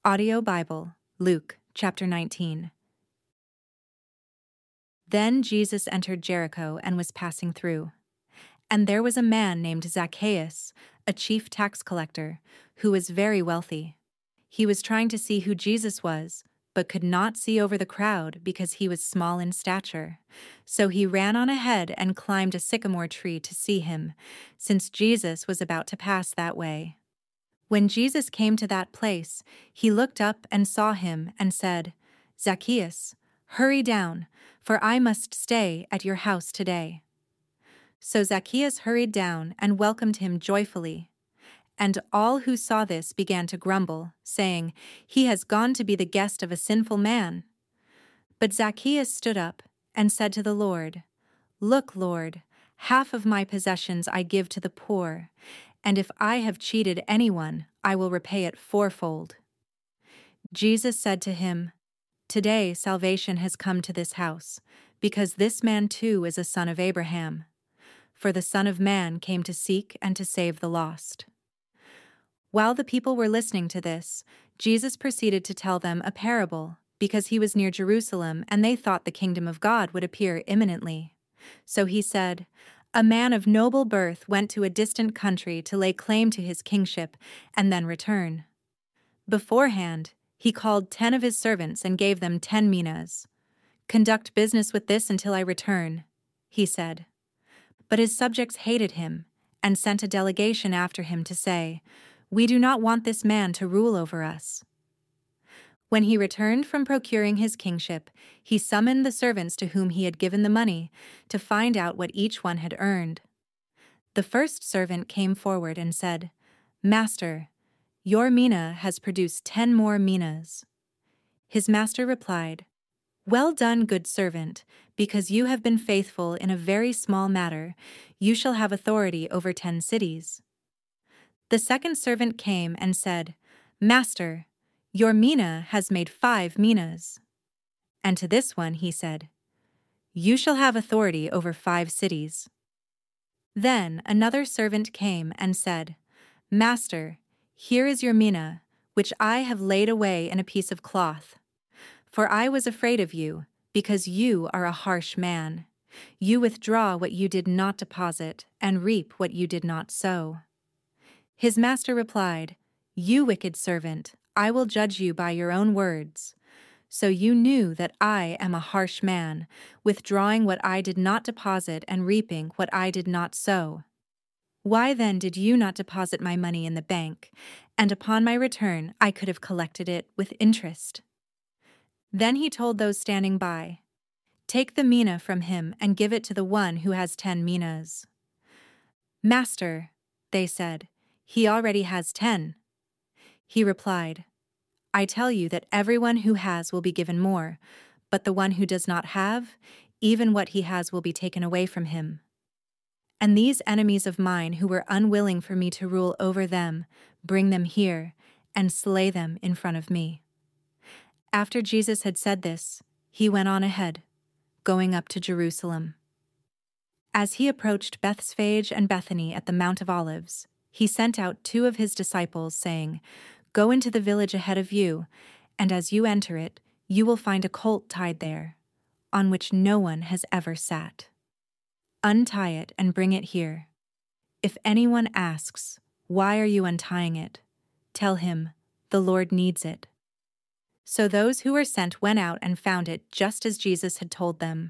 Audio Bible, Luke, chapter 19. Then Jesus entered Jericho and was passing through. And there was a man named Zacchaeus, a chief tax collector, who was very wealthy. He was trying to see who Jesus was, but could not see over the crowd because he was small in stature. So he ran on ahead and climbed a sycamore tree to see him, since Jesus was about to pass that way. When Jesus came to that place, he looked up and saw him and said, "Zacchaeus, hurry down, for I must stay at your house today." So Zacchaeus hurried down and welcomed him joyfully. And all who saw this began to grumble, saying, "He has gone to be the guest of a sinful man." But Zacchaeus stood up and said to the Lord, "Look, Lord, half of my possessions I give to the poor, and if I have cheated anyone, I will repay it fourfold." Jesus said to him, "Today salvation has come to this house, because this man too is a son of Abraham. For the Son of Man came to seek and to save the lost." While the people were listening to this, Jesus proceeded to tell them a parable, because he was near Jerusalem and they thought the kingdom of God would appear imminently. So he said, "A man of noble birth went to a distant country to lay claim to his kingship and then return. Beforehand, he called 10 of his servants and gave them 10 minas. 'Conduct business with this until I return,' he said. But his subjects hated him and sent a delegation after him to say, 'We do not want this man to rule over us.' When he returned from procuring his kingship, he summoned the servants to whom he had given the money to find out what each one had earned. The first servant came forward and said, 'Master, your mina has produced 10 more minas.' His master replied, 'Well done, good servant, because you have been faithful in a very small matter, you shall have authority over 10 cities.' The second servant came and said, 'Master, your mina has made 5 minas.' And to this one he said, 'You shall have authority over 5 cities.' Then another servant came and said, 'Master, here is your mina, which I have laid away in a piece of cloth. For I was afraid of you, because you are a harsh man. You withdraw what you did not deposit, and reap what you did not sow.' His master replied, 'You wicked servant, I will judge you by your own words. So you knew that I am a harsh man, withdrawing what I did not deposit and reaping what I did not sow. Why then did you not deposit my money in the bank, and upon my return I could have collected it with interest?' Then he told those standing by, 'Take the mina from him and give it to the one who has 10 minas.' 'Master,' they said, 'he already has 10. He replied, 'I tell you that everyone who has will be given more, but the one who does not have, even what he has will be taken away from him. And these enemies of mine who were unwilling for me to rule over them, bring them here and slay them in front of me.' After Jesus had said this, he went on ahead, going up to Jerusalem. As he approached Bethphage and Bethany at the Mount of Olives, he sent out 2 of his disciples, saying, 'Go into the village ahead of you, and as you enter it, you will find a colt tied there, on which no one has ever sat. Untie it and bring it here. If anyone asks, "Why are you untying it?" tell him, "The Lord needs it." So those who were sent went out and found it just as Jesus had told them.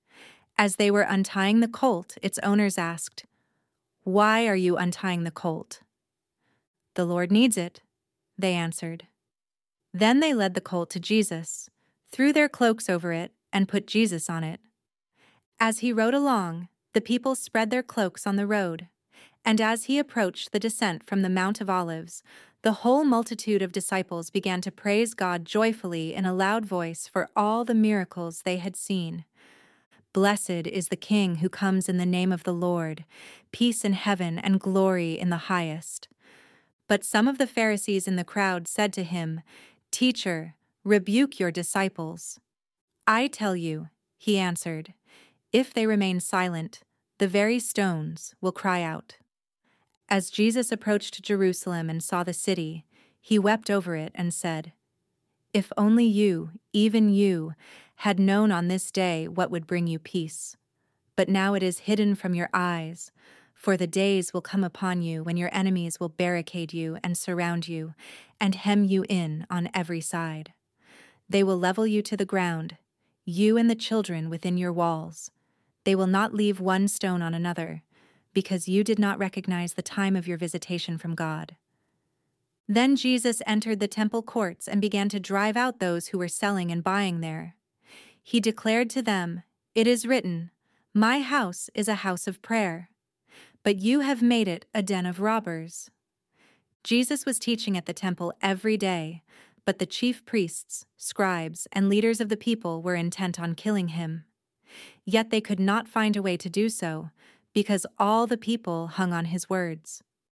As they were untying the colt, its owners asked, "Why are you untying the colt?" "The Lord needs it," they answered. Then they led the colt to Jesus, threw their cloaks over it, and put Jesus on it. As he rode along, the people spread their cloaks on the road, and as he approached the descent from the Mount of Olives, the whole multitude of disciples began to praise God joyfully in a loud voice for all the miracles they had seen. "Blessed is the King who comes in the name of the Lord, peace in heaven and glory in the highest." But some of the Pharisees in the crowd said to him, "Teacher, rebuke your disciples." "I tell you," he answered, "if they remain silent, the very stones will cry out." As Jesus approached Jerusalem and saw the city, He wept over it and said, "If only you, even you, had known on this day what would bring you peace. But now it is hidden from your eyes, for the days will come upon you when your enemies will barricade you and surround you and hem you in on every side. They will level you to the ground, you and the children within your walls. They will not leave one stone on another, because you did not recognize the time of your visitation from God." Then Jesus entered the temple courts and began to drive out those who were selling and buying there. He declared to them, "It is written, 'My house is a house of prayer,' but you have made it a den of robbers." Jesus was teaching at the temple every day, but the chief priests, scribes, and leaders of the people were intent on killing him. Yet they could not find a way to do so, because all the people hung on his words.